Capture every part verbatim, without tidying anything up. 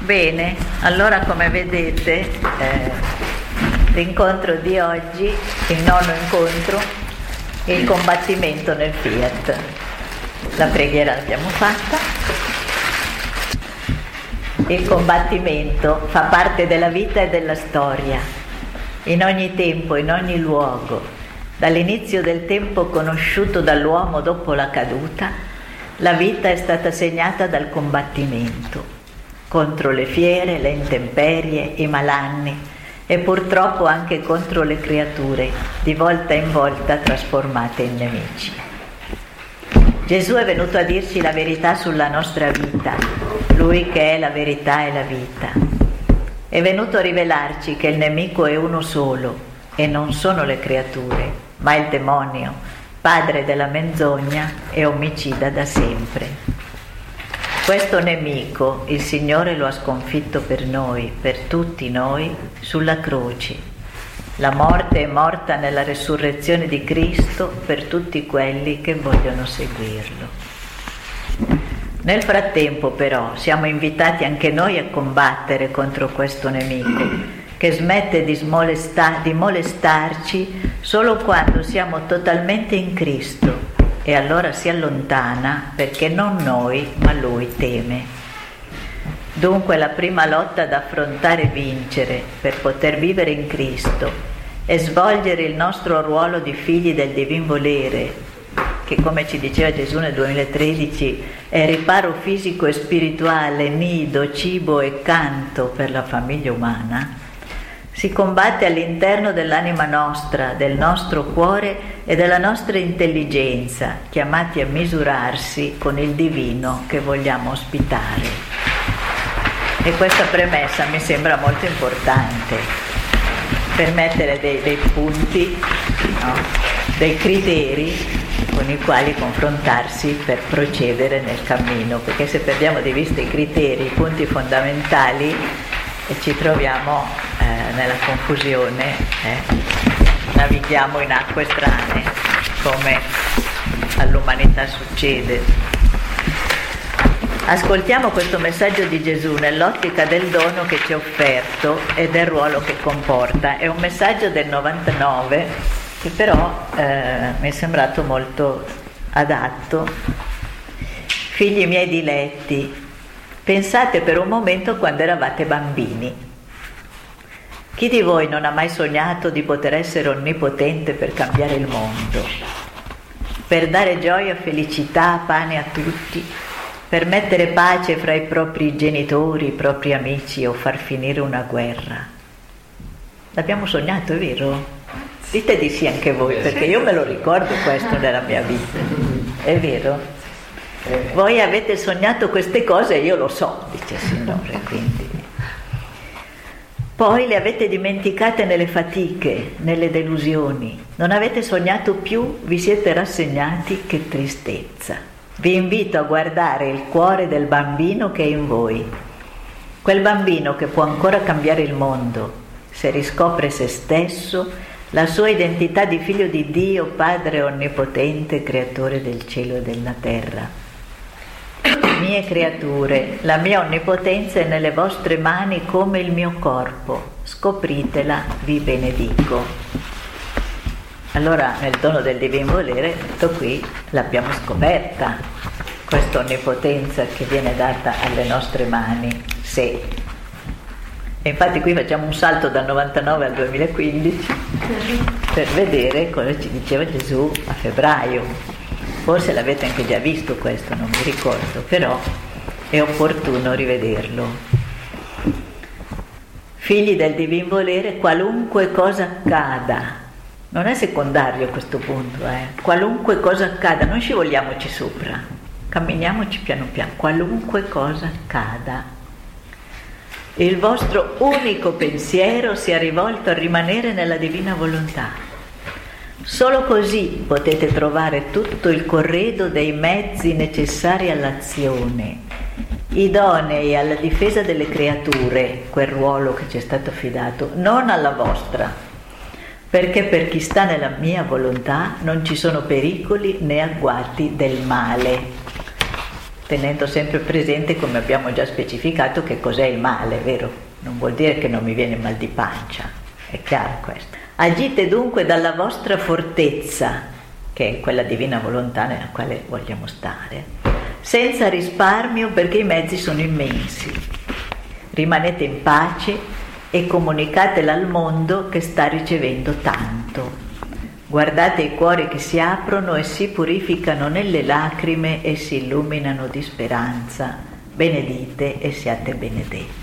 Bene, allora come vedete eh, l'incontro di oggi, il nono incontro, il combattimento nel Fiat. La preghiera l'abbiamo fatta. Il combattimento fa parte della vita e della storia, in ogni tempo, in ogni luogo, dall'inizio del tempo conosciuto dall'uomo dopo la caduta. La vita è stata segnata dal combattimento contro le fiere, le intemperie, i malanni e purtroppo anche contro le creature, di volta in volta trasformate in nemici. Gesù è venuto a dirci la verità sulla nostra vita, Lui che è la verità e la vita. È venuto a rivelarci che il nemico è uno solo e non sono le creature, ma il demonio, padre della menzogna e omicida da sempre. Questo nemico il Signore lo ha sconfitto per noi, per tutti noi, sulla croce. La morte è morta nella resurrezione di Cristo per tutti quelli che vogliono seguirlo. Nel frattempo però siamo invitati anche noi a combattere contro questo nemico che smette di, smolesta- di molestarci solo quando siamo totalmente in Cristo. E allora si allontana perché non noi, ma Lui teme. Dunque la prima lotta da affrontare e vincere per poter vivere in Cristo è svolgere il nostro ruolo di figli del Divin Volere, che come ci diceva Gesù nel duemilatredici è riparo fisico e spirituale, nido, cibo e canto per la famiglia umana. Si combatte all'interno dell'anima nostra, del nostro cuore e della nostra intelligenza, chiamati a misurarsi con il divino che vogliamo ospitare. E questa premessa mi sembra molto importante per mettere dei, dei punti, no? Dei criteri con i quali confrontarsi per procedere nel cammino, perché se perdiamo di vista i criteri, i punti fondamentali, e ci troviamo eh, nella confusione, eh, navighiamo in acque strane come all'umanità succede. Ascoltiamo questo messaggio di Gesù nell'ottica del dono che ci è offerto e del ruolo che comporta. È un messaggio del novantanove che però eh, mi è sembrato molto adatto. Figli miei diletti, pensate per un momento quando eravate bambini. Chi di voi non ha mai sognato di poter essere onnipotente per cambiare il mondo, per dare gioia, felicità, pane a tutti, per mettere pace fra i propri genitori, i propri amici o far finire una guerra? L'abbiamo sognato, è vero? Dite di sì anche voi, perché io me lo ricordo questo nella mia vita, è vero? Voi avete sognato queste cose e io lo so, dice il Signore, quindi. Poi le avete dimenticate nelle fatiche, nelle delusioni. Non avete sognato più, vi siete rassegnati, che tristezza. Vi invito a guardare il cuore del bambino che è in voi. Quel bambino che può ancora cambiare il mondo, se riscopre se stesso, la sua identità di figlio di Dio, Padre onnipotente, creatore del cielo e della terra. Mie creature, la mia onnipotenza è nelle vostre mani come il mio corpo, scopritela, vi benedico. Allora nel dono del Divin Volere, tutto qui l'abbiamo scoperta, questa onnipotenza che viene data alle nostre mani, se. E infatti qui facciamo un salto dal novantanove al duemilaquindici per vedere cosa ci diceva Gesù a febbraio. Forse l'avete anche già visto questo, non mi ricordo, però è opportuno rivederlo. Figli del Divin Volere, qualunque cosa accada, non è secondario a questo punto, eh? Qualunque cosa accada, non scivoliamoci sopra, camminiamoci piano piano, qualunque cosa accada. Il vostro unico pensiero sia rivolto a rimanere nella divina volontà. Solo così potete trovare tutto il corredo dei mezzi necessari all'azione, idonei alla difesa delle creature, quel ruolo che ci è stato affidato, non alla vostra, perché per chi sta nella mia volontà non ci sono pericoli né agguati del male. tenendo sempre presente, come abbiamo già specificato, che cos'è il male, vero? Non vuol dire che non mi viene mal di pancia, è chiaro questo. Agite dunque dalla vostra fortezza, che è quella divina volontà nella quale vogliamo stare, senza risparmio, perché i mezzi sono immensi. Rimanete in pace e comunicatela al mondo che sta ricevendo tanto. Guardate i cuori che si aprono e si purificano nelle lacrime e si illuminano di speranza. Benedite e siate benedetti.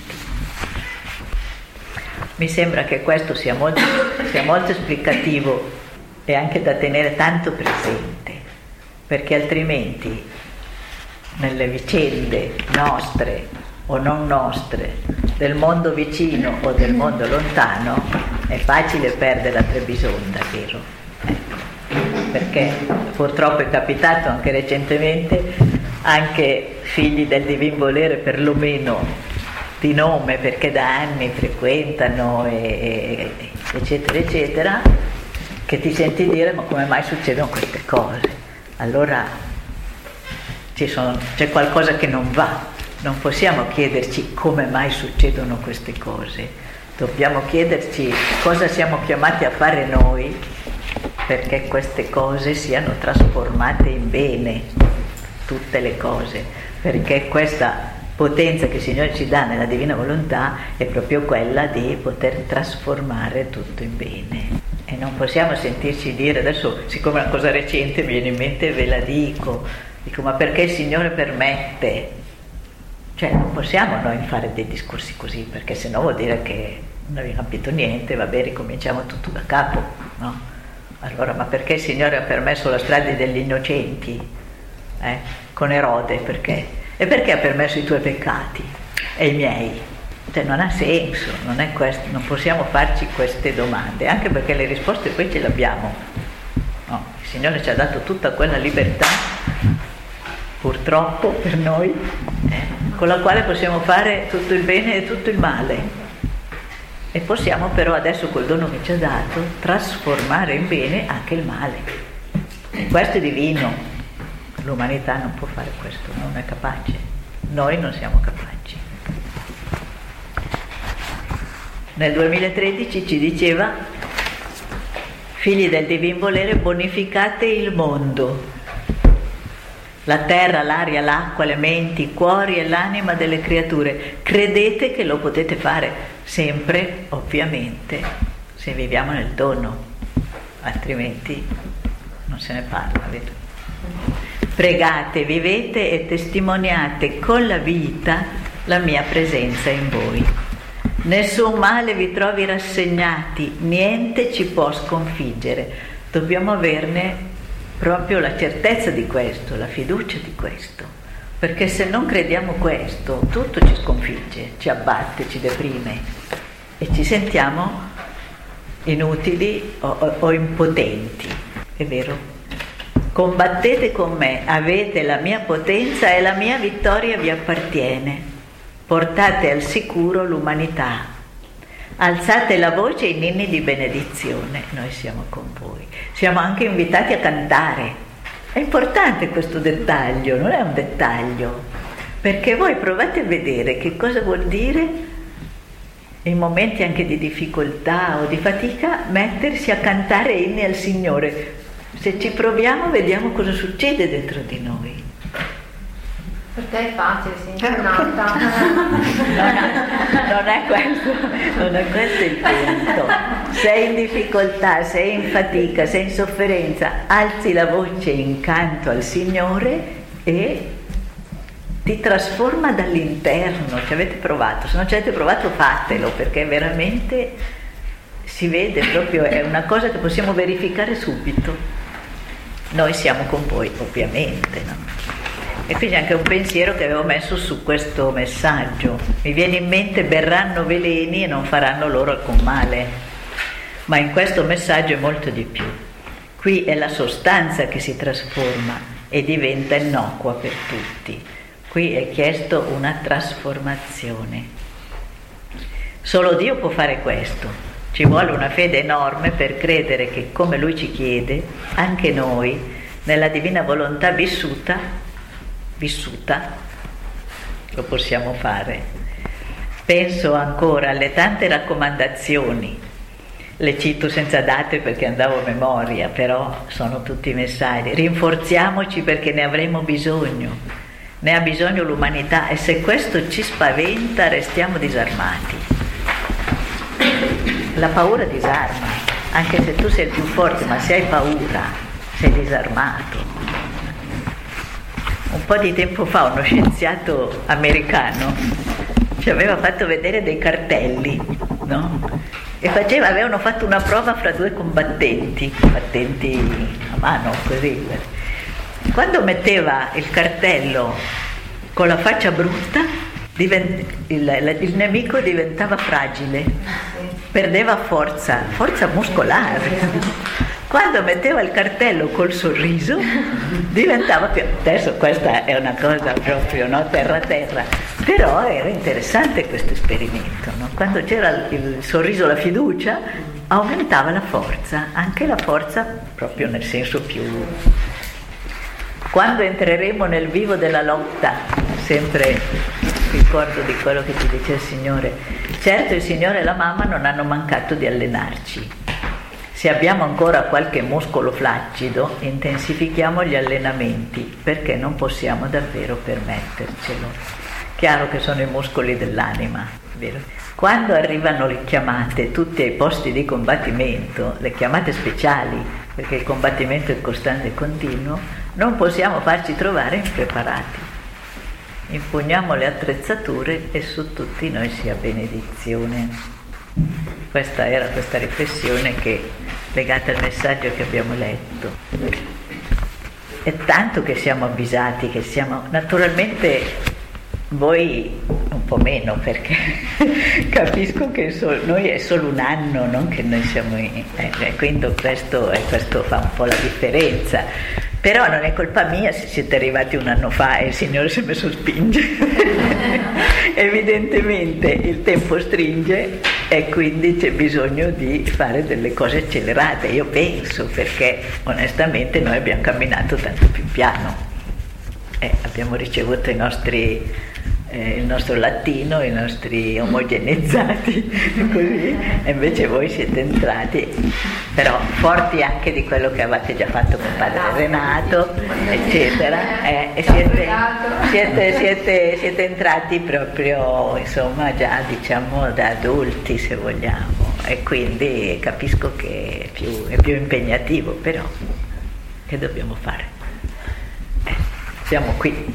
Mi sembra che questo sia molto, sia molto esplicativo e anche da tenere tanto presente, perché altrimenti nelle vicende nostre o non nostre, del mondo vicino o del mondo lontano, è facile perdere la Trebisonda, vero? Ecco. Perché purtroppo è capitato anche recentemente, anche figli del Divin Volere perlomeno di nome, perché da anni frequentano e, e, eccetera eccetera, che ti senti dire: ma come mai succedono queste cose? Allora ci sono, c'è qualcosa che non va. Non possiamo chiederci come mai succedono queste cose, dobbiamo chiederci cosa siamo chiamati a fare noi perché queste cose siano trasformate in bene, tutte le cose, perché questa potenza che il Signore ci dà nella Divina Volontà è proprio quella di poter trasformare tutto in bene. E non possiamo sentirci dire, adesso siccome è una cosa recente mi viene in mente e ve la dico, dico ma perché il Signore permette? Cioè non possiamo noi fare dei discorsi così, perché sennò vuol dire che non abbiamo capito niente, vabbè, ricominciamo tutto da capo, no? Allora, ma perché il Signore ha permesso la strada degli innocenti, eh? Con Erode, perché? E perché ha permesso i tuoi peccati e i miei? Cioè non ha senso, non è questo, non possiamo farci queste domande, anche perché le risposte poi ce le abbiamo, no? Il Signore ci ha dato tutta quella libertà, purtroppo per noi, eh? con la quale possiamo fare tutto il bene e tutto il male, e possiamo però adesso col dono che ci ha dato trasformare in bene anche il male, e questo è divino. L'umanità non può fare questo, non è capace, noi non siamo capaci. Nel duemilatredici ci diceva: figli del Divin Volere, bonificate il mondo, la terra, l'aria, l'acqua, le menti, i cuori e l'anima delle creature. Credete che lo potete fare, sempre ovviamente se viviamo nel dono, altrimenti non se ne parla, vedo. Pregate, vivete e testimoniate con la vita la mia presenza in voi. Nessun male vi trovi rassegnati, niente ci può sconfiggere. Dobbiamo averne proprio la certezza di questo, la fiducia di questo, perché se non crediamo questo tutto ci sconfigge, ci abbatte, ci deprime e ci sentiamo inutili o, o, o impotenti. È vero? Combattete con me, avete la mia potenza e la mia vittoria vi appartiene. Portate al sicuro l'umanità. Alzate la voce in inni di benedizione, noi siamo con voi. Siamo anche invitati a cantare. È importante questo dettaglio, non è un dettaglio, perché voi provate a vedere che cosa vuol dire in momenti anche di difficoltà o di fatica mettersi a cantare inni al Signore. Se ci proviamo vediamo cosa succede dentro di noi. Per te è facile, sei incarnata. non, è questo, non è questo il punto. Sei in difficoltà, sei in fatica, sei in sofferenza, alzi la voce in canto al Signore e ti trasforma dall'interno. Ci avete provato? Se non ci avete provato fatelo, perché veramente si vede proprio, è una cosa che possiamo verificare subito. Noi siamo con voi, ovviamente, no? E quindi anche un pensiero che avevo messo su questo messaggio. Mi viene in mente: berranno veleni e non faranno loro alcun male. Ma in questo messaggio è molto di più. Qui è la sostanza che si trasforma e diventa innocua per tutti. Qui è chiesto una trasformazione. Solo Dio può fare questo. Ci vuole una fede enorme per credere che, come Lui ci chiede, anche noi, nella divina volontà vissuta, vissuta, lo possiamo fare. Penso ancora alle tante raccomandazioni, le cito senza date perché andavo a memoria, però sono tutti messaggi. Rinforziamoci perché ne avremo bisogno, ne ha bisogno l'umanità, e se questo ci spaventa restiamo disarmati. La paura disarma, anche se tu sei il più forte, ma se hai paura sei disarmato. Un po' di tempo fa uno scienziato americano ci aveva fatto vedere dei cartelli, no? E faceva, avevano fatto una prova fra due combattenti, combattenti a mano, così. Quando metteva il cartello con la faccia brutta, divent- il, il nemico diventava fragile, perdeva forza, forza muscolare. Quando metteva il cartello col sorriso, diventava più... Adesso questa è una cosa proprio, no? Terra terra. Però era interessante questo esperimento, no? Quando c'era il sorriso, la fiducia, aumentava la forza, anche la forza proprio nel senso più... Quando entreremo nel vivo della lotta, sempre ricordo di quello che ci dice il Signore, certo il Signore e la mamma non hanno mancato di allenarci. Se abbiamo ancora qualche muscolo flaccido, intensifichiamo gli allenamenti, perché non possiamo davvero permettercelo. Chiaro che sono i muscoli dell'anima, vero? Quando arrivano le chiamate, tutti ai posti di combattimento, le chiamate speciali, perché il combattimento è costante e continuo, non possiamo farci trovare impreparati. Impugniamo le attrezzature e su tutti noi sia benedizione. Questa era questa riflessione che legata al messaggio che abbiamo letto. È tanto che siamo avvisati, che siamo naturalmente voi un po' meno, perché capisco che so, noi è solo un anno, non che noi siamo in, eh, quindi questo, eh, questo fa un po' la differenza. Però non è colpa mia se siete arrivati un anno fa e il Signore si è messo a spingere. Evidentemente il tempo stringe e quindi c'è bisogno di fare delle cose accelerate, io penso, perché onestamente noi abbiamo camminato tanto più piano. Eh, abbiamo ricevuto i nostri, eh, il nostro latino, i nostri omogenizzati, così, e invece voi siete entrati, però forti anche di quello che avete già fatto con padre Renato, eccetera, eh, e siete, siete, siete, siete entrati proprio, insomma, già diciamo da adulti, se vogliamo, e quindi capisco che è più, è più impegnativo, però che dobbiamo fare? Siamo qui.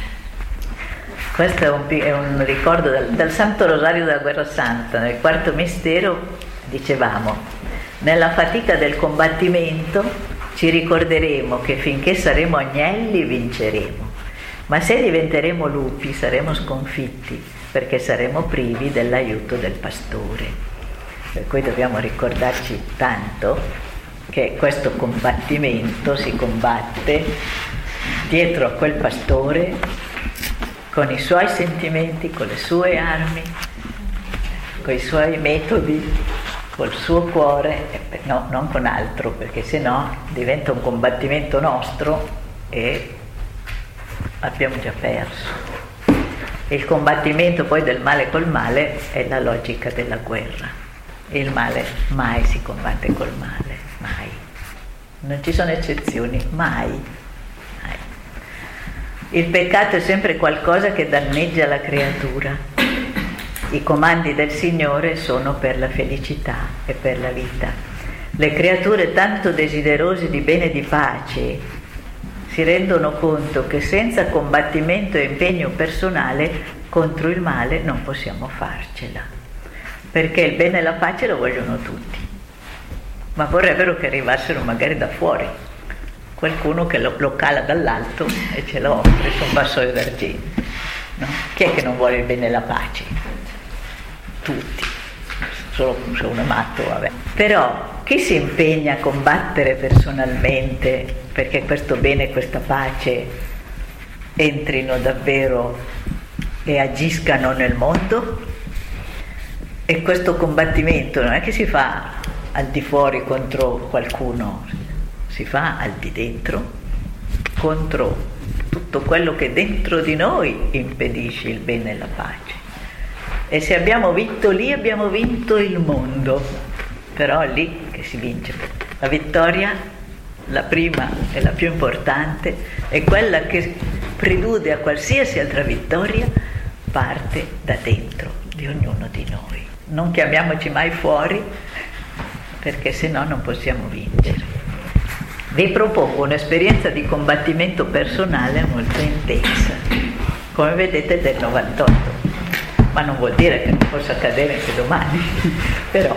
Questo è un, è un ricordo dal, dal Santo Rosario della Guerra Santa. Nel quarto mistero dicevamo: nella fatica del combattimento ci ricorderemo che finché saremo agnelli vinceremo, ma se diventeremo lupi saremo sconfitti, perché saremo privi dell'aiuto del pastore. Per cui dobbiamo ricordarci tanto che questo combattimento si combatte dietro a quel pastore, con i suoi sentimenti, con le sue armi, con i suoi metodi, col suo cuore, no, non con altro, perché sennò diventa un combattimento nostro e abbiamo già perso. Il combattimento poi del male col male è la logica della guerra. Il male mai si combatte col male, mai. Non ci sono eccezioni, mai. Il peccato è sempre qualcosa che danneggia la creatura. I comandi del Signore sono per la felicità e per la vita. Le creature tanto desiderose di bene e di pace si rendono conto che senza combattimento e impegno personale contro il male non possiamo farcela, perché il bene e la pace lo vogliono tutti, ma vorrebbero che arrivassero magari da fuori, qualcuno che lo, lo cala dall'alto e ce lo offre su un vassoio d'argento, no? Chi è che non vuole il bene e la pace? Tutti, solo se uno è matto, vabbè. Però chi si impegna a combattere personalmente perché questo bene e questa pace entrino davvero e agiscano nel mondo? E questo combattimento non è che si fa al di fuori contro qualcuno, si fa al di dentro contro tutto quello che dentro di noi impedisce il bene e la pace. E se abbiamo vinto lì, abbiamo vinto il mondo. Però è lì che si vince. La vittoria, la prima e la più importante, è quella che prelude a qualsiasi altra vittoria, parte da dentro di ognuno di noi. Non chiamiamoci mai fuori, perché se no non possiamo vincere. Vi propongo un'esperienza di combattimento personale molto intensa, come vedete del novantotto, ma non vuol dire che non possa accadere anche domani, però.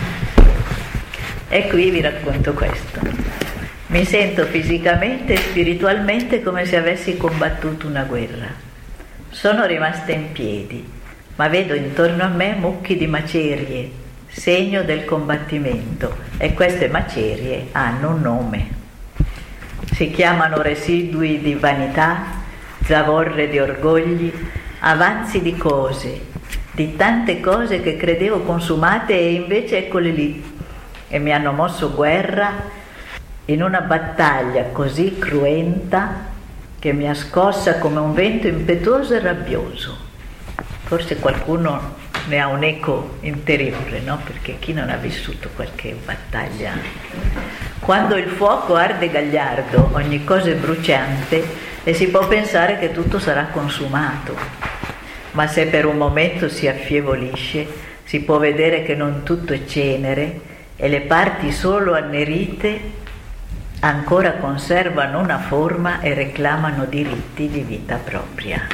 E qui vi racconto questo. Mi sento fisicamente e spiritualmente come se avessi combattuto una guerra. Sono rimasta in piedi, ma vedo intorno a me mucchi di macerie, segno del combattimento, e queste macerie hanno un nome. Si chiamano residui di vanità, zavorre di orgogli, avanzi di cose, di tante cose che credevo consumate e invece eccole lì, e mi hanno mosso guerra in una battaglia così cruenta che mi ha scossa come un vento impetuoso e rabbioso. Forse qualcuno ne ha un eco interiore, no? Perché chi non ha vissuto qualche battaglia? Quando il fuoco arde gagliardo, ogni cosa è bruciante e si può pensare che tutto sarà consumato. Ma se per un momento si affievolisce, si può vedere che non tutto è cenere e le parti solo annerite ancora conservano una forma e reclamano diritti di vita propria.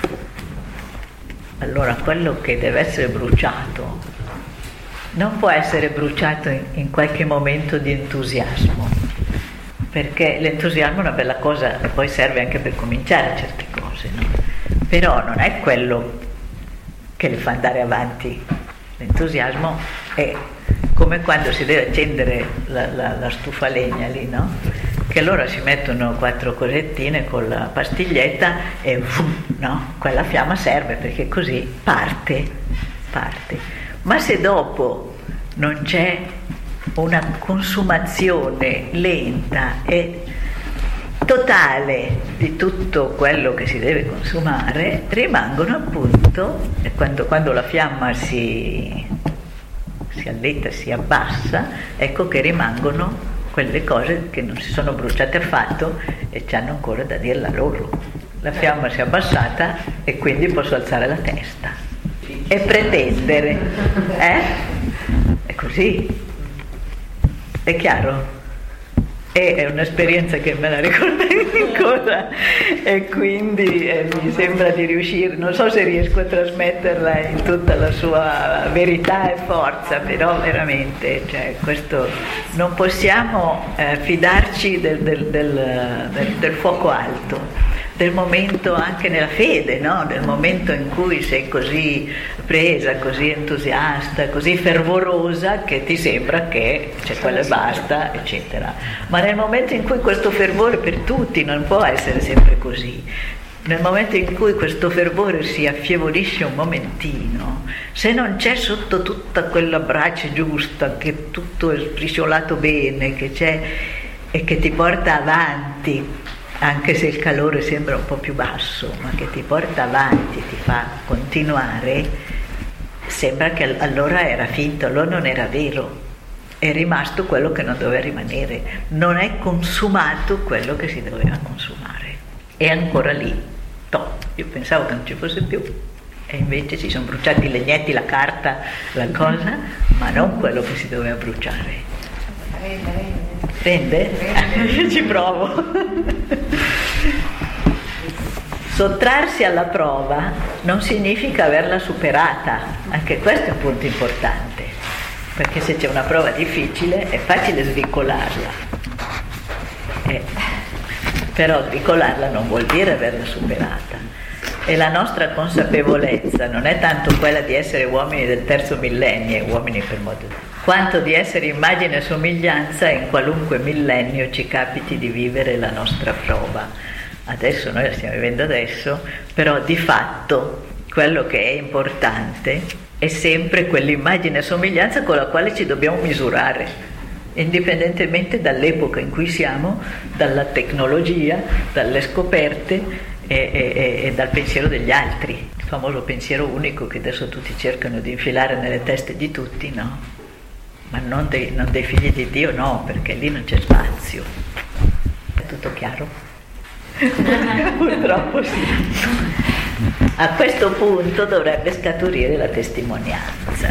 Allora quello che deve essere bruciato non può essere bruciato in, in qualche momento di entusiasmo, perché l'entusiasmo è una bella cosa e poi serve anche per cominciare certe cose, no? Però non è quello che le fa andare avanti. L'entusiasmo è come quando si deve accendere la, la, la stufa a legna lì, no? Che allora si mettono quattro cosettine con la pastiglietta e vum, no? Quella fiamma serve perché così parte, parte. Ma se dopo non c'è una consumazione lenta e totale di tutto quello che si deve consumare, rimangono appunto, quando, quando la fiamma si, si allenta, si abbassa, ecco che rimangono quelle cose che non si sono bruciate affatto e ci hanno ancora da dirla loro. La fiamma si è abbassata e quindi posso alzare la testa e pretendere, eh? È così, è chiaro? E è un'esperienza che me la ricordo ancora e quindi eh, mi sembra di riuscire, non so se riesco a trasmetterla in tutta la sua verità e forza, però veramente, cioè, questo, non possiamo eh, fidarci del, del, del, del, del fuoco alto, del momento anche nella fede, no? Del momento in cui sei così presa, così entusiasta, così fervorosa che ti sembra che c'è quello e basta, eccetera. Ma nel momento in cui questo fervore per tutti non può essere sempre così, nel momento in cui questo fervore si affievolisce un momentino, se non c'è sotto tutta quella brace giusta, che tutto è sbriciolato bene, che c'è e che ti porta avanti, anche se il calore sembra un po' più basso, ma che ti porta avanti, ti fa continuare, sembra che allora era finto, allora non era vero, è rimasto quello che non doveva rimanere, non è consumato quello che si doveva consumare, è ancora lì. No, io pensavo che non ci fosse più e invece si sono bruciati i legnetti, la carta, la cosa, ma non quello che si doveva bruciare. Prende? Io ci provo. Sottrarsi alla prova non significa averla superata, anche questo è un punto importante, perché se c'è una prova difficile è facile svicolarla, eh, però svicolarla non vuol dire averla superata. E la nostra consapevolezza non è tanto quella di essere uomini del terzo millennio, uomini per modo di quanto di essere immagine e somiglianza in qualunque millennio ci capiti di vivere la nostra prova. Adesso noi la stiamo vivendo adesso, però di fatto quello che è importante è sempre quell'immagine e somiglianza con la quale ci dobbiamo misurare, indipendentemente dall'epoca in cui siamo, dalla tecnologia, dalle scoperte e, e, e dal pensiero degli altri, il famoso pensiero unico che adesso tutti cercano di infilare nelle teste di tutti, no? Ma non dei, non dei figli di Dio, no, perché lì non c'è spazio. È tutto chiaro? Purtroppo sì. A questo punto dovrebbe scaturire la testimonianza,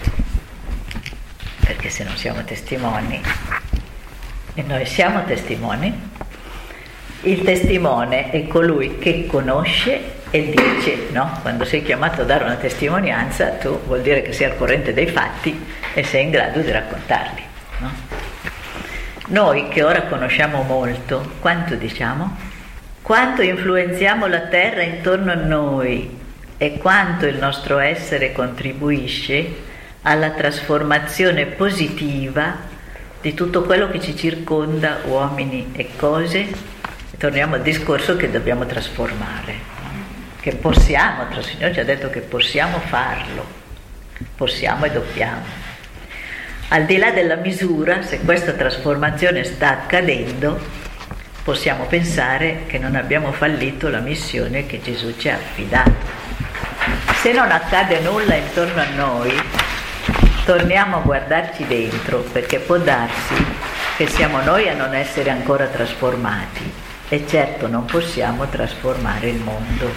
perché se non siamo testimoni, e noi siamo testimoni, il testimone è colui che conosce e dice, no? Quando sei chiamato a dare una testimonianza, tu vuol dire che sei al corrente dei fatti e sei in grado di raccontarli, no? Noi che ora conosciamo molto, quanto diciamo? Quanto influenziamo la terra intorno a noi e quanto il nostro essere contribuisce alla trasformazione positiva di tutto quello che ci circonda, uomini e cose. E torniamo al discorso che dobbiamo trasformare, che possiamo, il Signore ci ha detto che possiamo farlo, possiamo e dobbiamo. Al di là della misura, se questa trasformazione sta accadendo, possiamo pensare che non abbiamo fallito la missione che Gesù ci ha affidato. Se non accade nulla intorno a noi, torniamo a guardarci dentro, perché può darsi che siamo noi a non essere ancora trasformati e certo non possiamo trasformare il mondo,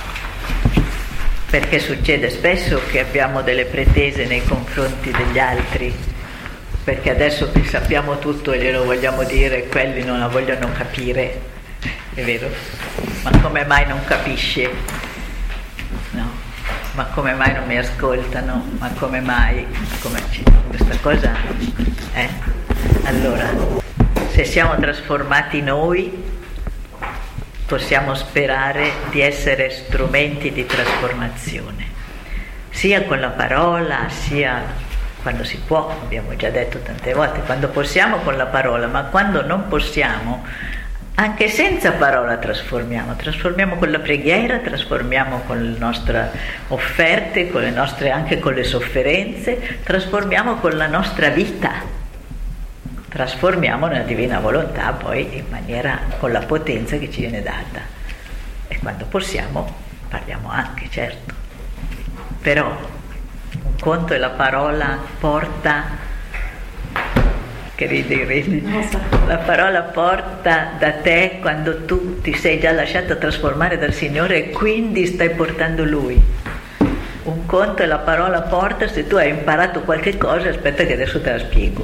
perché succede spesso che abbiamo delle pretese nei confronti degli altri, perché adesso che sappiamo tutto e glielo vogliamo dire, quelli non la vogliono capire, è vero? Ma come mai non capisce? No, ma come mai non mi ascoltano? Ma come mai? Come questa cosa eh? Allora, se siamo trasformati noi, possiamo sperare di essere strumenti di trasformazione, sia con la parola, sia quando si può, abbiamo già detto tante volte, quando possiamo con la parola, ma quando non possiamo, anche senza parola trasformiamo, trasformiamo con la preghiera, trasformiamo con le nostre offerte, con le nostre, anche con le sofferenze, trasformiamo con la nostra vita, trasformiamo nella divina volontà poi in maniera, con la potenza che ci viene data. E quando possiamo parliamo anche, certo, però un conto è la parola porta, che ridi, ridi. La parola porta da te quando tu ti sei già lasciato trasformare dal Signore e quindi stai portando Lui. Un conto è la parola porta se tu hai imparato qualche cosa, aspetta che adesso te la spiego.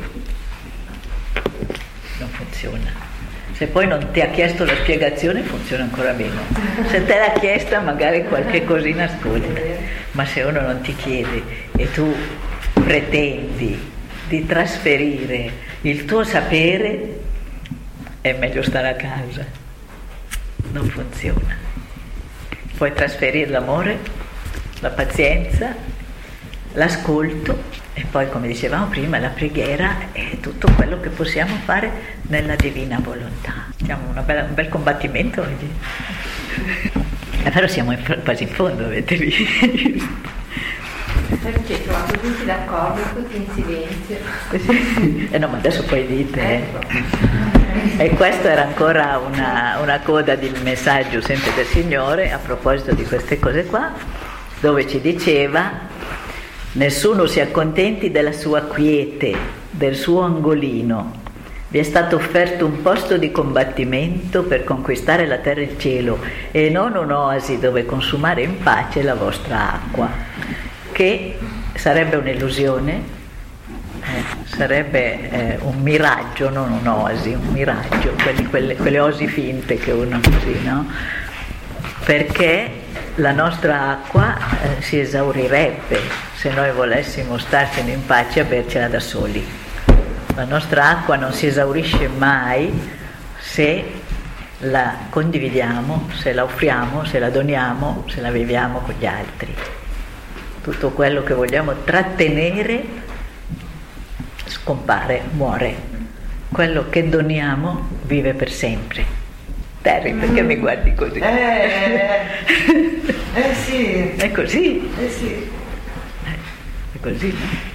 Non funziona. Se poi non ti ha chiesto la spiegazione funziona ancora meno. Se te l'ha chiesta magari qualche cosina ascolta, ma se uno non ti chiede e tu pretendi di trasferire il tuo sapere, è meglio stare a casa. Non funziona. Puoi trasferire l'amore, la pazienza, l'ascolto e poi, come dicevamo prima, la preghiera è tutto quello che possiamo fare nella divina volontà. Siamo una bella, un bel combattimento oggi. Eh, però siamo in, quasi in fondo, avete visto? Perché trovate tutti d'accordo, tutti in silenzio. Eh no, ma adesso poi dite. Eh. E questa era ancora una, una coda di messaggio sempre del Signore a proposito di queste cose qua, dove ci diceva: nessuno si accontenti della sua quiete, del suo angolino. Vi è stato offerto un posto di combattimento per conquistare la terra e il cielo, e non un'oasi dove consumare in pace la vostra acqua, che sarebbe un'illusione, eh, sarebbe eh, un miraggio, non un'oasi, un miraggio, quelli, quelle, quelle osi finte che uno così, no? Perché la nostra acqua eh, si esaurirebbe se noi volessimo starsene in pace a bercela da soli. La nostra acqua non si esaurisce mai se la condividiamo, se la offriamo, se la doniamo, se la viviamo con gli altri. Tutto quello che vogliamo trattenere scompare, muore. Quello che doniamo vive per sempre. Terry, perché mi guardi così? Eh, eh, eh sì. È così? Eh sì. È così, no?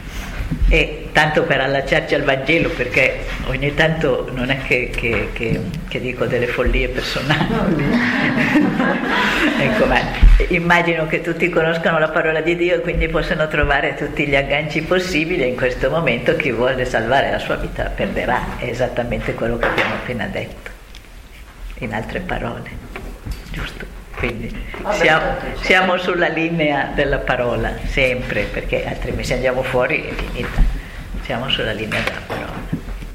E tanto per allacciarci al Vangelo, perché ogni tanto non è che, che, che, che dico delle follie personali. Ecco, ma immagino che tutti conoscano la parola di Dio e quindi possono trovare tutti gli agganci possibili, e in questo momento chi vuole salvare la sua vita la perderà. È esattamente quello che abbiamo appena detto, in altre parole, giusto? Quindi siamo, siamo sulla linea della parola, sempre, perché altrimenti se andiamo fuori è finita. Siamo sulla linea della parola.